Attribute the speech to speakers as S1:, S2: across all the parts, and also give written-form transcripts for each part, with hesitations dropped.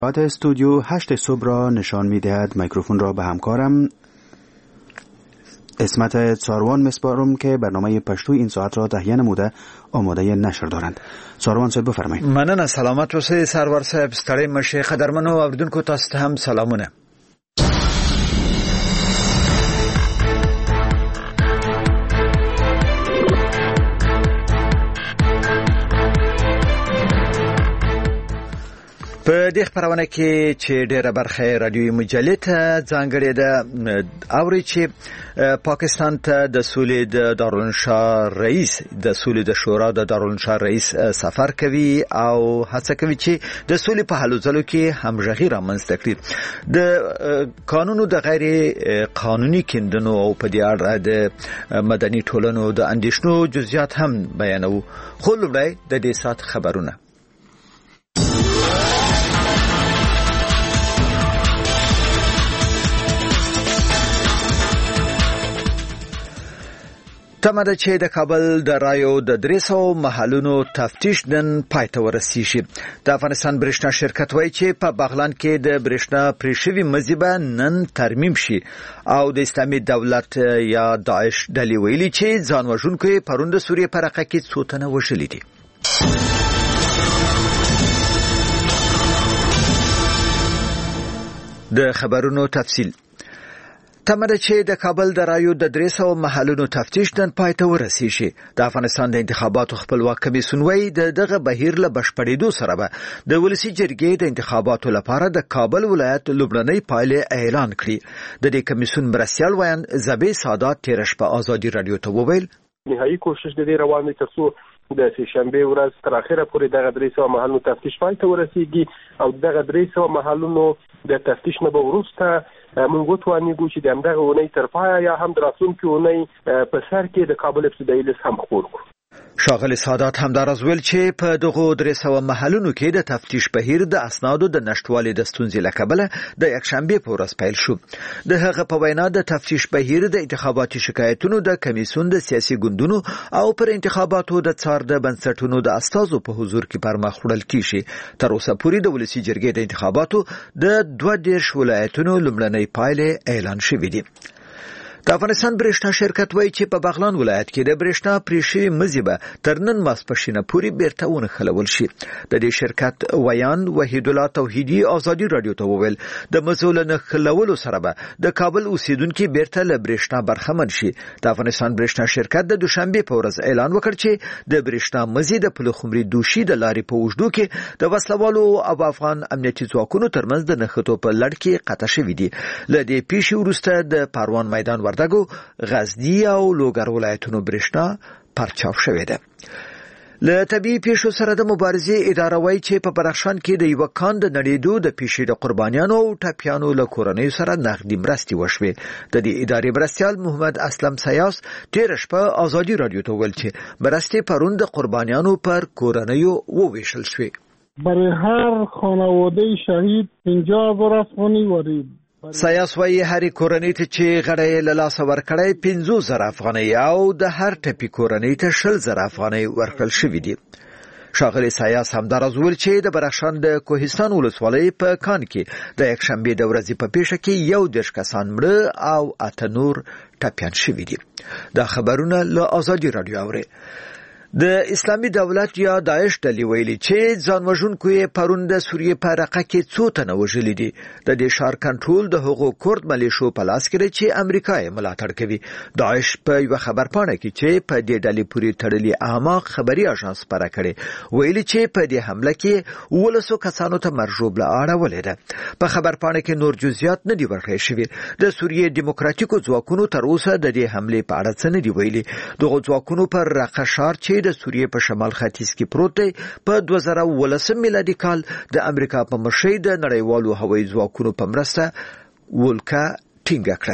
S1: ساعت استودیو 8 صبح را نشان می‌دهد. میکروفون را به همکارم اسمت ساروان مسپارم که برنامه پشتو این ساعت را تهیه نموده آماده نشر دارند. ساروان صاحب بفرمایید.
S2: مننه. سلامت اوسئ سرور صاحب. ستړی مشه. قدرمنو اوریدونکو تاسو ته هم سلامونه. په دې خبرونه کې چې ډېره برخه رادیوي مجلې ته ځانګړې ده اوري چې پاکستان ته د سولې د دارالانشا رئیس د سولې د شورا د دارالانشا رئیس سفر کوي او هڅه کوي چې د سولې په هلو ځلو کې همغږي رامنځته کړي. د قانونو د غیر قانوني کیندنو او په دې اړه د مدني ټولنو د اندېښنو جزئیات هم بیانوي. خو لومړی د دې سات خبرونه. تمه ده چې د کابل د رایو د 300 محلونو تفتیش نن پای ته ورسیږي. د افغانستان برېښنا شرکت وایي چې په بغلان کې د برېښنا پرېښوي مزي به نن ترمیم شي او د اسلامي دولت یا داعش ډلې ویلي چې ځان وژونکو پرون د سوریې په رقه کې څو تنه وژلي دي. د خبرونو تفصیل. تمه ده چې د کابل د رایو د 300 محلونو تفتیش نن پای ته ورسیږي. د افغانستان د انتخاباتو خپلواک کمیسیون وایي دغه بهیر له بشپړېدو سره به د ولسی جرګې د انتخاباتو لپاره د کابل ولایت لومړنۍ پایلې اعلان کړي. د دې کمیسیون مرستیال وایي زبې سادات تیر شپه آزادي رادیو ته وویل
S3: نهایي کوشش د دې روان دي ترڅو د شنبه ورځ تر اخره پورې دغه 300 محلونو تفتیش پای ته ورسیږي او دغه 300 محلونو د تفتیش نه به وروسته موږ وتوانیږو چې د همدغه اونۍ تر پایه یا هم د راتلونکي اونۍ په سر کې د کابل ابتدایي لیست هم خپور کړو.
S2: ښاغلي سادات همداراز ویل چې په دغه 300 محلونو کې د تفتیش بهیر د اسنادو د نشټوالي د ستونزې له کبله د یکشنبه په ورځ پیل شو. د هغه په وینا د تفتیش بهیر د انتخاباتي شکایتونو د کمیسیون د سیاسي ګوندونو او پر انتخاباتو د څار د بنسټونو د استازو په حضور کې پرمخ وړل کیږي. تر اوسه پورې د ولسی جرګې د انتخاباتو د 22 ولایتونو لومړنۍ پایلې اعلان شوې دي. د افغانستان برېښنا شرکت وایي چې په بغلان ولایت کې د برېښنا پرېښوي مزي به تر نن ماسپښینه پورې بیرته ونښلول شي. د دې شرکت ویان وحید الله توحیدي آزادي رادیو ته وویل د مزو له نښلولو سره به د کابل اوسیدونکو بیرته له برېښنا برخمن شي. د افغانستان برېښنا شرکت د دوشنبه په ورځ اعلان وکړ چې د برېښنا مزي د پلخمري دوشي د لارې په اوږدو کې د وسلوالو او افغان امنیتي ځواکونو ترمنځ د نښتو په لړ کې قطع شوې دي. له دې پیښې وروسته د پروان میدان وردګو غزنی او لوګر ولایتونو برېښنا پرچاو شوې ده. له طبي پیښو سره د مبارزې اداره وایي چې په بدخشان کې د یو کان د نړیدو د پیښې د قربانیانو او ټپیانو له کورنۍ سره نغدي مرستې وشوې. د دې ادارې مرستیال محمد اسلم سیاس تیر شپه آزادي رادیو ته ویل چې مرستې پرون د قربانیانو پر کورنیو وویشل شوې.
S4: برای هر خانواده شهید 50,000 افغانی ورید.
S2: سیاس وایي هر کورنۍ ته چې غړی له لاسه ورکړی 50,000 افغانۍ او د هر ټپي کورنۍ ته 20,000 افغانۍ ورکړل شوې دي. ښاغلي سیاس همداراز ویل چې د بدخشان د کوهستان ولسوالۍ په کان کې د یکشنبه د ورځې په پیښه کې 11 کسان مړه او 8 نور ټپیان شوي دي. دا خبرونه له آزادي رادیو اوري. د اسلامي دولت یا داعش ډلې ویلي چې ځان وژونکو پرون د سوریې په رقه کې څو تنه وژلي دي. د دې ښار کنټرول د هغو کورد ملیشو په لاس کې دی چې امریکا یې ملاتړ کوي. داعش په یو خبرپاڼه کې چې په دې ډلې پورې تړلي احماق خبري اژانس خبره کړې ویلي چې په دې حمله کې 1200 کسانو ته مرجوبله اړولې ده. په خبرپاڼه کې نور جزئیات نه دي ورکړل شوي. د سوریې دیموکراتیکو ځواکونو تر اوسه د دې حملې په اړه څه نه دي ویلي. دغه ځواکونو پر رقه ښار چې د سوریې په شمال ختیځ کې پروت دی په 2019 میلادي کال د امریکا په مشرۍ د نړیوالو هوایي ځواکونو په مرسته ولکه ټینګه کړه.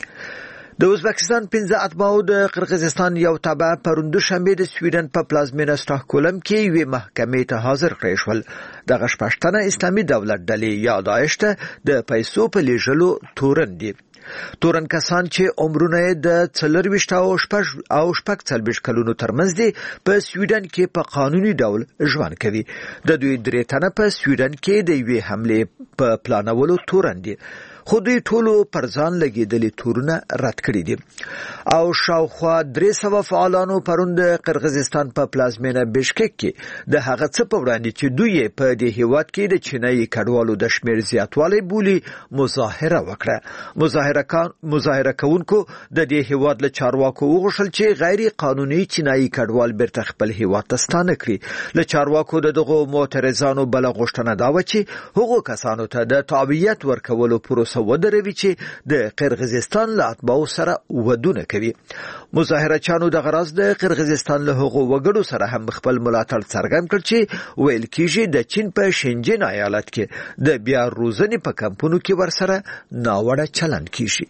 S2: د ازبکستان 15 اتباعو د قرغیزستان یو تابع پرون دوشنبه د سویډن په پلازمینه استاکهولم کې یوې محکمې ته حاضر کړای شول. دغه شپږ تنه اسلامي دولت ډلې یا داعش ته د پیسو په لیږلو تورن دي. تورن کسان چې عمرونه د 24 او 40 کلونو ترمنځ دي په سویډن کې په قانوني ډول ژوند کوي. د دوی 3 تنه په سویډن کې د یوې حملې په پلانولو تورن دي، خو دوی ټولو پر ځان لګیدلي تورونه رد کړي دي. او شاوخوا 300 فعالانو پرون د قرغیزستان په پلازمینه بشکک کې د هغه څه په وړاندې چې دوی په دې هیواد کې د چینایي کډوالو د شمیر زیاتوالی بولی مظاهره وکړه. مظاهره کوونکو د دې هیواد له چارواکو وغوښتل چې غیر قانوني چینایي کډوال بیرته خپل هیواد ته ستانه کړي. له چارواکو دغه معترضانو بل غوښتنه دا و چې هغو کسانو ته د تابعیت ورکولو پروسه ودروي چې د قرغیزستان له اتباعو سره ودونه کوي. مظاهرچیانو د غراز د قرغیزستان له هغو وګړو سره هم خپل ملاتړ څرګند کړ چې ویل کېږي د چین په شنجن ایالت کې د بیا روزنې په کمپونو کې ورسره ناوړه چلند کیږي.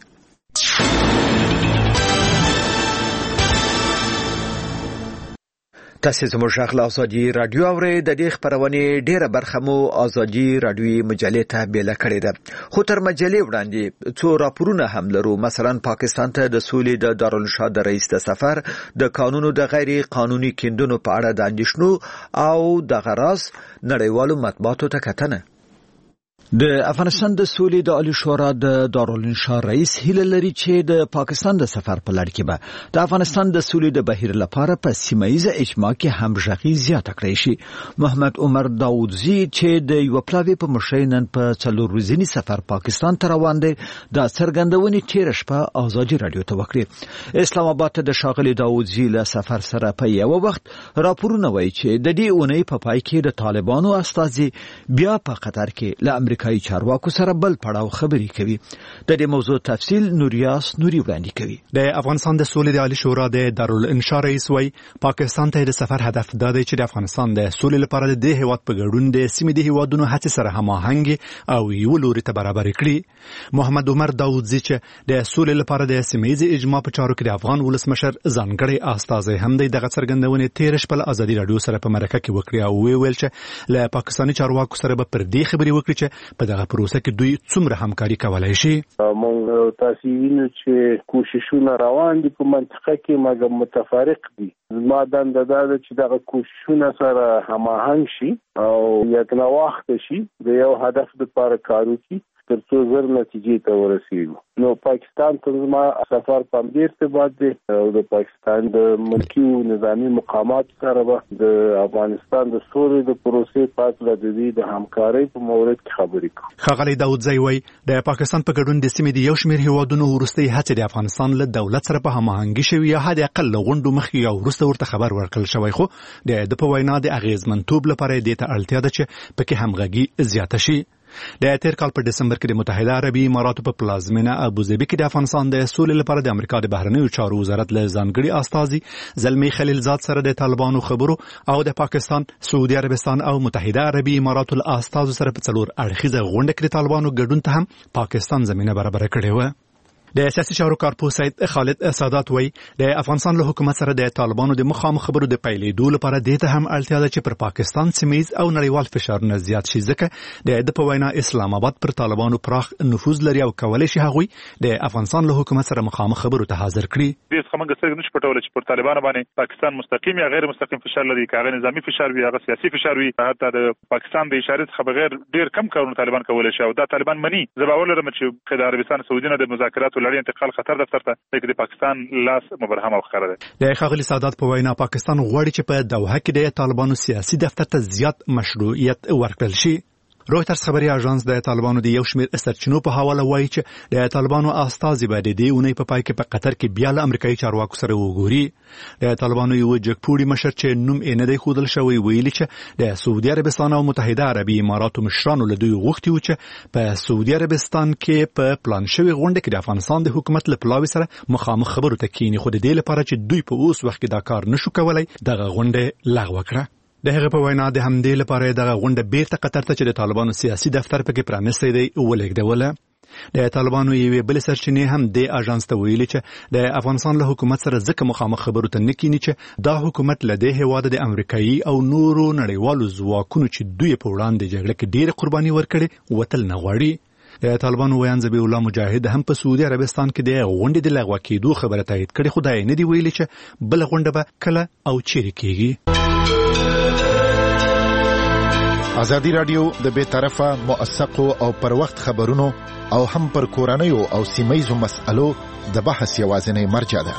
S2: تاسو زموږ غږ له ازادي رادیو اورئ. د دې خبرونې ډیره برخه مو ازادي رادیوي مجلې ته بیل کړې ده، خو تر مجلې وړاندې څو راپورونه هم لرو. مثلا پاکستان ته د سولې د دارالانشا د رئیس د سفر، د قانونو د غیر قانوني کیندونو په اړه د اندېښنو او د غراز نړیوالو مطبوعاتو ته کتنه. د افغانستان د سولې د عالی شورا د دارالانشا رئیس هیله لري چې د پاکستان د سفر په لړ کې به د افغانستان د سولې د بهیر لپاره په سیمایي اجماع کې همغږي زیاته کړی شي. محمد عمر داودزی چې د یو پلاوی په مشرینن په 4 ورځنی سفر پاکستان ته روان دي د څرګندونې تیر شپه ازادي رادیو ته وکړي. اسلام آباد ته د شاغلي داودزی له سفر سره په یو وخت راپورونه وایي چې د دې اونۍ په پای کې د طالبانو استازي بیا په قطر کې له امریکایي چارواکو سره بل پړاو خبري کوي. د دې موضوع تفصیل نوریاس نوري وړاندې کوي.
S5: د افغانستان د سولې د عالی شورا د دارالانشا رئیس وای پاکستان ته د سفر هدف دا دی چې د افغانستان د سولې لپاره د هیواد په ګډون د سیمې د هیوادونو هڅې سره هماهنګ او یو لوري ته برابر کړي. محمد عمر داودزی چې د سولې لپاره د سیمې اجماع په چارو کې د افغان ولسمشر ځانګړي استازي هم د دغه څرګندونې تیر شپه ازادي رادیو سره په مرکه کې وکړي او ویل چې له پاکستاني چارواکو سره به پر دې خبري وکړي چې په دغه پروسه کې دوی څومره همکاري کولای شي.
S6: موږ تاسو وینئ چې کوششونه روان دي په منطقه کې مګر متفارق دي. ما دنده دا ده چې دغه کوششونه سره هماهنګ شي او یکنواخت شي د یو هدف لپاره کار وکړي تر څو زر نتیجې ته ورسیږو. نو پاکستان ته زما سفر په دې ارتباط دی او د پاکستان د ملکی او نظامی مقامات سره به د افغانستان د سولې د پروسې په اړه د دې د همکارۍ په مورد کې خبرې کوي.
S5: خغلی داودزی وای د پاکستان په ګډون د سیمې د یو شمېر هیوادونو ورستي هڅې د افغانستان له دولت سره په هماهنګي شوی یا حد اقل غونډو مخکې یا ورسته ورته خبر ورکړل شوی، خو د په وینا د اغیزمنتوب لپاره د ته اړتیا ده چې پکې همغږي زیاته شي. د تیر کال په دسمبر کې د متحده عربي اماراتو په پلازمینه ابوظبي کې د افغانستان د سولې لپاره د امریکا د بهرنیو چارو وزارت له ځانګړي استازي زلمی خلیلزاد سره د طالبانو خبرو او د پاکستان، سعودي عربستان او متحده عربي اماراتو له استازو سره په 4 اړخیزه غونډه کې د طالبانو ګډون ته هم پاکستان زمينه برابر کړې و. د سیاسي چارو کارپو سید خالد سادات وای د افغانستان له حکومت سره د طالبانو د مخامخ خبرو د پیلېدو لپاره د ته هم اړتیا ده چې پر پاکستان سیمایي او نړیوال فشارونه زیات شي، ځکه د په وینا اسلام آباد پر طالبانو پراخ نفوذ لري او کولای شي هغوی د افغانستان له حکومت سره مخامخ خبرو ته حاضر کړي.
S7: دې څخه موږ څنګه نشو پټول چې پر طالبانو باندې پاکستان مستقیم یا غیر مستقیم فشار لري، کاغه نظامی فشار وي، هغه سیاسي فشار وي، حتی د پاکستان د اشاره څخه بغیر ډیر کم کارونه طالبان کولای شي او دا طالبان مني. زباول لرم چې خدای عربستان سعودي نه د مذاکرات لړۍ انتقال خطر دفتر ته د پاکستان لاس مبرهم او خبره ده.
S5: د خغلی سادات په وینا پاکستان غواړي چې په دوحه کې د طالبانو سیاسي دفتر ته زیات مشروعیت ورکړل شي. رويترز خبري اژانس د طالبانو د یو شمېر سرچینو په حواله وایي چې د طالبانو استازي به د دې اونۍ په پای کې په قطر کې بیا له امریکایي چارواکو سره وګوري. د طالبانو یو جګپوړي مشر چې نوم یې نه دی ښودل شوی ویلي چې د سعودي عربستان او متحده عربي اماراتو مشرانو له دوی غوښتي و چې په سعودي عربستان کې په پلان شوی غونډه کې د افغانستان د حکومت له پلاوي سره مخامخ خبرو ته کینی، خو د دې لپاره چې دوی په اوس وخت کې دا کار نشو کولای دغه غونډه لغوه کړه. د هغه په وینا د همدې لپاره دغه غونډه بیرته قطر ته چې د طالبانو سیاسي دفتر پکې پرانیستی دی ولېږدوله. د طالبانو یوې بل سرچینې هم د اژانس ته ویلي چې د افغانستان له حکومت سره ځکه مخامخ خبرو ته نه کینی چې دا حکومت له دې هیواده د امریکایي او نورو نړیوالو ځواکونو چې دوی په وړاندې جګړه کې ډېر قرباني ورکړي وتل نه غواړي. د طالبانو ویان ذبیح الله مجاهد هم په سعودي عربستان کې د غونډې د لغوه کېدو خبره تایید کړې، خو دا یې نه دی ویلي چې بل غونډه به کله او چیرې کېږي.
S8: ازادي رادیو د بې طرفه موثقو او پر وخت خبرونو او هم پر کورنیو او سیمه‌یزو مسألو د بحث یوازینی مرجع ده.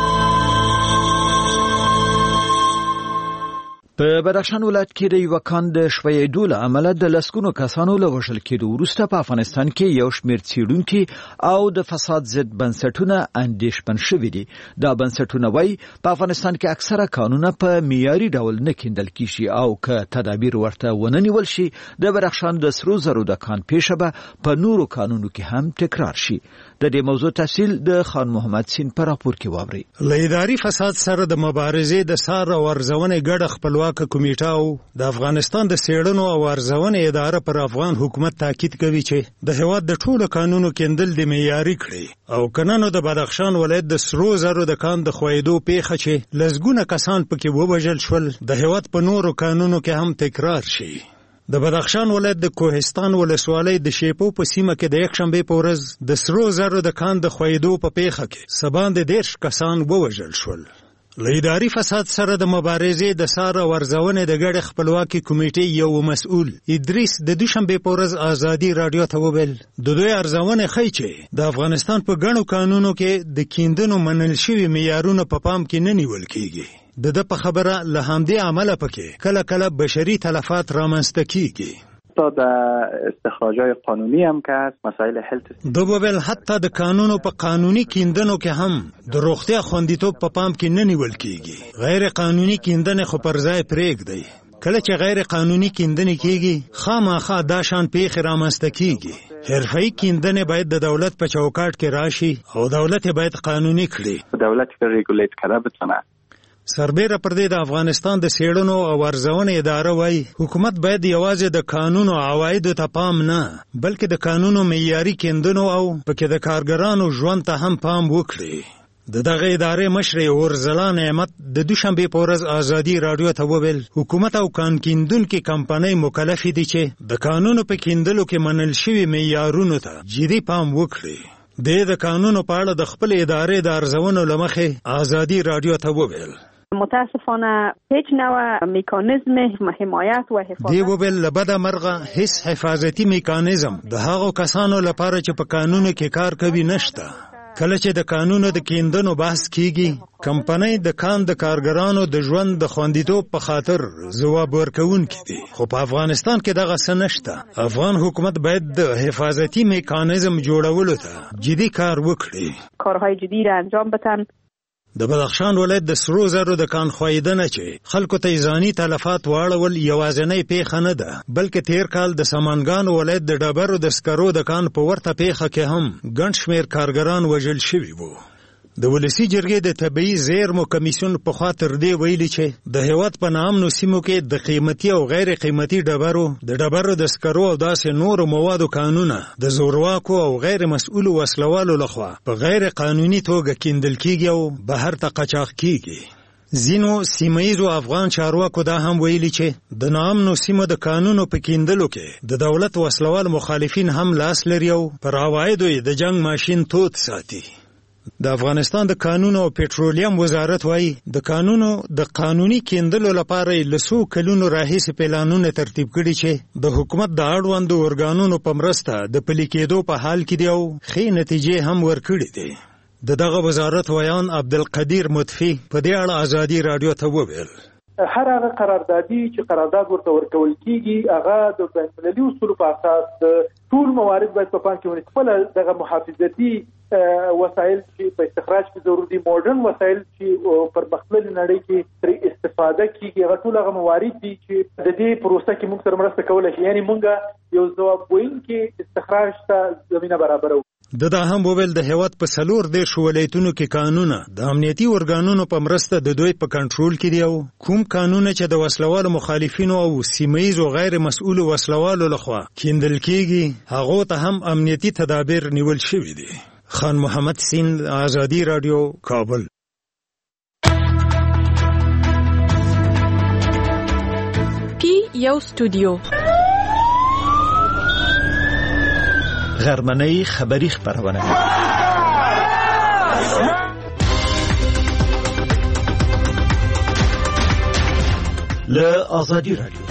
S2: په بدخشان ولایت کې د یو کان د شویېدو له امله د لسګونو کسانو له وژل کېدو وروسته په افغانستان کې یو شمېر څېړونکي او د فساد ضد بنسټونه اندېښمن شوي دي. دا بنسټونه وايي په افغانستان کې اکثره قانونونه په معیاري ډول نه کیندل کیږي او که تدابیر ورته ونه نیول شي د بدخشان د سرو زرو د کان پیښه به په نورو قانونو کې هم تکرار شي. د دې موضوع تفصیل د خان محمد سین په راپور کې واوري.
S9: له اداري فساد سره د مبارزې د سار او ارزونې ګډه خپلواک کمیټه او د افغانستان د څېړنو او ارزونې اداره پر افغان حکومت تاکید کوي چې د هیواد د ټولو قانونو کېندل د معیاري کړي او کنانو د بدخشان ولایت د سرو زرو د کان د خویدو پیښه چې لسګونه کسان پکې ووژل شول د هیواد په نورو قانونو کې هم تکرار شي. د بدخشان ولایت د کوهستان ولسوالۍ د شیپو په سیمه کې د یکشنبې په ورځ د سرو زرو د کان د خویدو په پیښه کې سباندې 10 کسان ووژل شول. له اداري فساد سره د مبارزې د سار او ارزونې د ګډې خپلواکي کمیټې یو مسؤل ادریس د دوشنبې په ورځ ازادي رادیو ته وویل د دوی ارزونه ښیي چې د افغانستان په ګڼو قانونو کې د کیندنو منل شوي معیارونه په پام کې نه نیول کیږي. د په خبره له همدې عمله پکې کله کله بشري تلفات رامنځته کیږي.
S10: حتی د استخراجای قانونی هم که هست مسائل هلت
S9: دوبل حتی د قانونو په قانوني کیندنو کې هم د روغتیا خوندیتوب په پام کې نه نیول کیږي. غیر قانوني کیندنې خو پر ځای پرېږدي. کله چې غیر قانوني کیندنې کیږي خامخا دا شان پیښې رامنځته کیږي. حرفه‌ای کیندنې باید د دولت په چوکاټ کې راشي او دولت باید قانوني کړي.
S10: دولت که ریګولیت کرده بتونه.
S9: سربیره پر دې د افغانستان د څېړنو او ارزونې اداره وايي حکومت باید یوازې د قانونو عوایدو ته پام نه بلکې د قانونو معیاري کیندنو او پکې د کارګرانو ژوند ته هم پام وکړي. دغه ادارې مشر اورزلا نعمت د دوشنبې په ورځ ازادي رادیو ته وویل حکومت او قانون کیندونکو کمپنۍ مکلف دي چې د قانونو په کیندلو کې منل شوي معیارونو ته جدي پام وکړي. د قانونو په اړه د خپل ادارې د ارزونو لمخې ازادي رادیو ته وویل
S11: متاسفانه هیچ نوع میکانیزم حمایت و حفاظت
S9: دی وبل لبد مرغه هیڅ حفاظتي میکانیزم د هغو کسانو لپاره چې په قانونو کې کار کوي نشته. کله چې د قانونو د کیندنو بحث کیږي کمپنۍ د کان د کارګرانو د ژوند د خوندیتوب په خاطر ځواب ورکوونکي دي. خو په افغانستان کې دغه څه نشته. افغان حکومت باید د حفاظتي میکانیزم جوړولو ته جدي کار وکړي.
S11: کارهای جدی را انجام بدن.
S9: د بدخشان ولایت د سرو زرو د کان خویدنه چې خلکو ته ځاني تلفات واړول یوازینۍ پیښه نه ده بلکې تیر کال د سمنګان ولایت د ډبرو د سکرو د کان په ورته پیښه کې هم ګڼ شمېر کارګران وژل شوي وو. د ولسی جرګې د طبيعي زیرمو کمیسیون په خاطر دی ویلي چې د هیواد په نامنو سیمو کې د قیمتي او غیر قیمتي ډبرو د سکرو او داسې نورو موادو قانونه د زورواکو او غیر مسؤلو وسلوالو لخوا په غیر قانوني توګه کیندل کیږي او بهر ته قاچاق کیږي. ځینو سیمه‌یزو افغان چارواکو دا هم ویلي چې د نامنو سیمو د قانونو په کیندلو کې د دولت وسلوال مخالفین هم لاس لري او پر عوایدو د جنگ ماشین تود ساتي. د افغانستان د قانونو او پټرولیم وزارت وايي د قانونو د قانوني کیندلو لپاره لسو کلونو راهیسې پلانونه ترتیب کړي چې د حکومت د اړوندو ارګانونو په مرسته د پلي کېدو په حال کې دی او ښې نتیجې هم ورکړي دي. دغه وزارت ویان عبدالقدیر مطفی په دې اړه ازادي رادیو ته وویل
S12: هر هغه قراردادي چې قرارداد ورته ورکول کیږي هغه د بین‌المللي اصولو په اساس د ټول موارد باید په پام کې ونیول خپل دغه محافظتي وسایل چې په استخراج کې ضروري ماډرن وسایل چې پر مختلفو نړۍ کې تر استفاده کیږي هغه ټول هغه موارد دي چې د دې پروسه کې موږ سره مرسته کولای شي یعنی موږ یو ځواب وایونکي استخراج ته زمينه برابرو.
S9: دا هم وویل د هیواد په 14 ولایتونو کې قانونه د امنیتي ارګانونو په مرسته د دوی په کنټرول کې دي او کوم قانونه چې د وسلوالو مخالفینو او سیمه‌یزو غیر مسؤلو وسلوالو لخوا کیندل کیږي هغه ته هم امنیتي تدابیر نیول شوي دي. خان محمد سین ازادي رادیو کابل.
S13: پی یو استودیو
S2: غرمنۍ خبری خبرونه له آزادی رادیو